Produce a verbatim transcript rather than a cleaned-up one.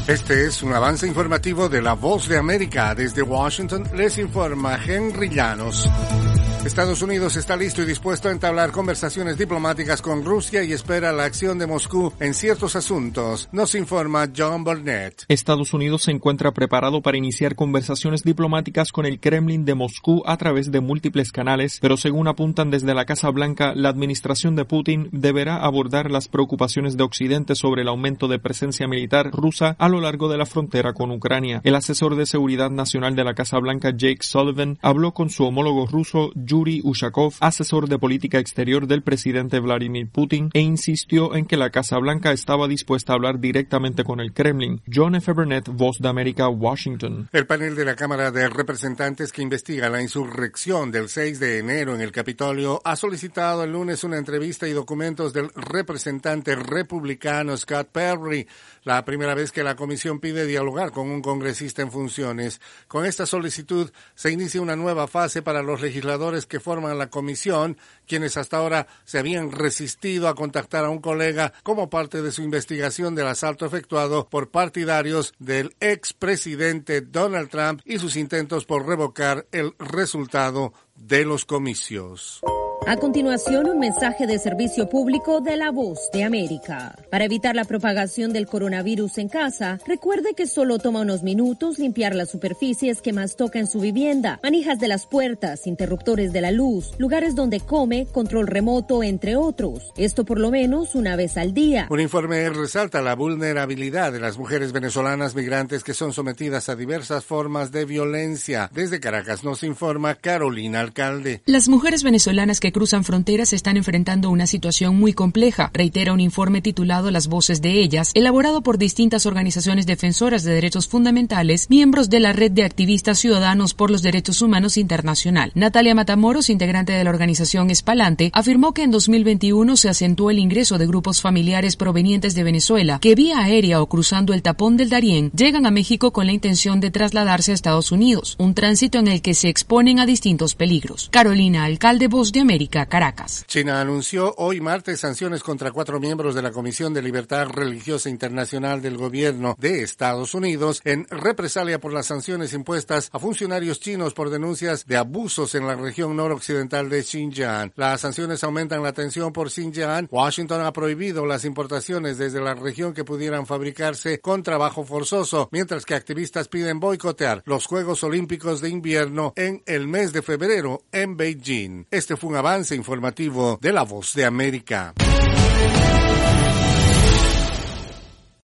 Este es un avance informativo de La Voz de América. Desde Washington les informa Henry Llanos. Estados Unidos está listo y dispuesto a entablar conversaciones diplomáticas con Rusia y espera la acción de Moscú en ciertos asuntos, nos informa John Burnett. Estados Unidos se encuentra preparado para iniciar conversaciones diplomáticas con el Kremlin de Moscú a través de múltiples canales, pero según apuntan desde la Casa Blanca, la administración de Putin deberá abordar las preocupaciones de Occidente sobre el aumento de presencia militar rusa a lo largo de la frontera con Ucrania. El asesor de seguridad nacional de la Casa Blanca, Jake Sullivan, habló con su homólogo ruso, Yuri Ushakov, asesor de política exterior del presidente Vladimir Putin, e insistió en que la Casa Blanca estaba dispuesta a hablar directamente con el Kremlin. John F. Burnett, Voz de América, Washington. El panel de la Cámara de Representantes que investiga la insurrección del seis de enero en el Capitolio ha solicitado el lunes una entrevista y documentos del representante republicano Scott Perry, la primera vez que la comisión pide dialogar con un congresista en funciones. Con esta solicitud se inicia una nueva fase para los legisladores que forman la comisión, quienes hasta ahora se habían resistido a contactar a un colega como parte de su investigación del asalto efectuado por partidarios del expresidente Donald Trump y sus intentos por revocar el resultado de los comicios. A continuación, un mensaje de servicio público de La Voz de América. Para evitar la propagación del coronavirus en casa, recuerde que solo toma unos minutos limpiar las superficies que más toca en su vivienda, manijas de las puertas, interruptores de la luz, lugares donde come, control remoto, entre otros. Esto por lo menos una vez al día. Un informe resalta la vulnerabilidad de las mujeres venezolanas migrantes que son sometidas a diversas formas de violencia. Desde Caracas nos informa Carolina Alcalde. Las mujeres venezolanas que cruzan fronteras están enfrentando una situación muy compleja, reitera un informe titulado Las voces de ellas, elaborado por distintas organizaciones defensoras de derechos fundamentales, miembros de la Red de Activistas Ciudadanos por los Derechos Humanos Internacional. Natalia Matamoros, integrante de la organización Espalante, afirmó que en dos mil veintiuno se acentuó el ingreso de grupos familiares provenientes de Venezuela que vía aérea o cruzando el tapón del Darién llegan a México con la intención de trasladarse a Estados Unidos, un tránsito en el que se exponen a distintos peligros. Carolina Alcalde, Voz de América, Caracas. China anunció hoy martes sanciones contra cuatro miembros de la Comisión de Libertad Religiosa Internacional del Gobierno de Estados Unidos en represalia por las sanciones impuestas a funcionarios chinos por denuncias de abusos en la región noroccidental de Xinjiang. Las sanciones aumentan la tensión por Xinjiang. Washington ha prohibido las importaciones desde la región que pudieran fabricarse con trabajo forzoso, mientras que activistas piden boicotear los Juegos Olímpicos de Invierno en el mes de febrero en Beijing. Este fue un avance informativo de La Voz de América.